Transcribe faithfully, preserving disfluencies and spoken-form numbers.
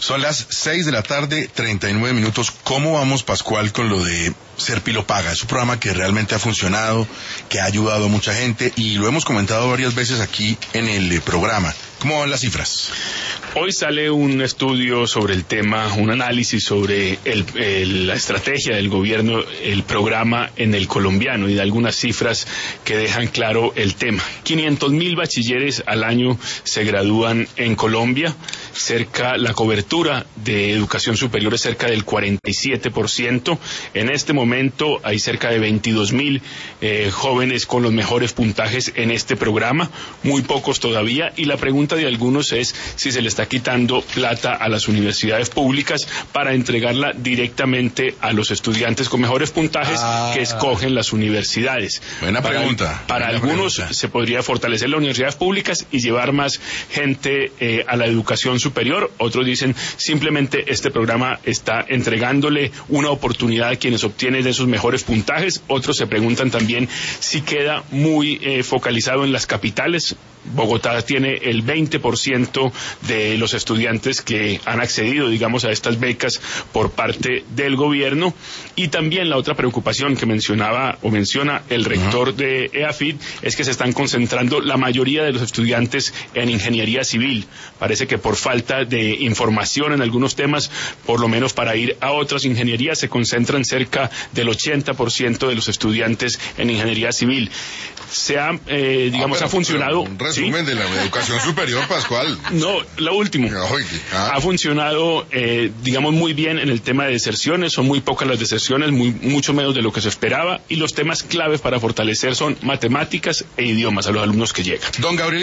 Son las seis de la tarde, treinta y nueve minutos. ¿Cómo vamos, Pascual, con lo de Serpilo Paga? Es un programa que realmente ha funcionado, que ha ayudado a mucha gente y lo hemos comentado varias veces aquí en el programa. ¿Cómo van las cifras? Hoy sale un estudio sobre el tema, un análisis sobre el, el, la estrategia del gobierno, el programa en el colombiano, y de algunas cifras que dejan claro el tema. quinientos mil bachilleres al año se gradúan en Colombia. Cerca, la cobertura de educación superior es cerca del cuarenta y siete por ciento. En este momento hay cerca de veintidós mil eh, jóvenes con los mejores puntajes en este programa, muy pocos todavía, y la pregunta de algunos es si se le está quitando plata a las universidades públicas para entregarla directamente a los estudiantes con mejores puntajes ah. que escogen las universidades. Buena para, pregunta. Para buena algunos pregunta. Se podría fortalecer las universidades públicas y llevar más gente eh, a la educación superior. Otros dicen simplemente este programa está entregándole una oportunidad a quienes obtienen esos mejores puntajes. Otros se preguntan también si queda muy eh, focalizado en las capitales. Bogotá tiene el veinte por ciento de los estudiantes que han accedido, digamos, a estas becas por parte del gobierno. Y también la otra preocupación que mencionaba o menciona el rector uh-huh. de EAFIT es que se están concentrando la mayoría de los estudiantes en ingeniería civil. Parece que por falta de información en algunos temas, por lo menos para ir a otras ingenierías, se concentran cerca del ochenta por ciento de los estudiantes en ingeniería civil. Se ha, eh, digamos, ah, pero, ha funcionado... Un resumen ¿sí? de la educación superior, Pascual. No, lo último. Oye, ah. Ha funcionado, eh, digamos, muy bien en el tema de deserciones. Son muy pocas las deserciones, muy, mucho menos de lo que se esperaba. Y los temas claves para fortalecer son matemáticas e idiomas a los alumnos que llegan. Don Gabriel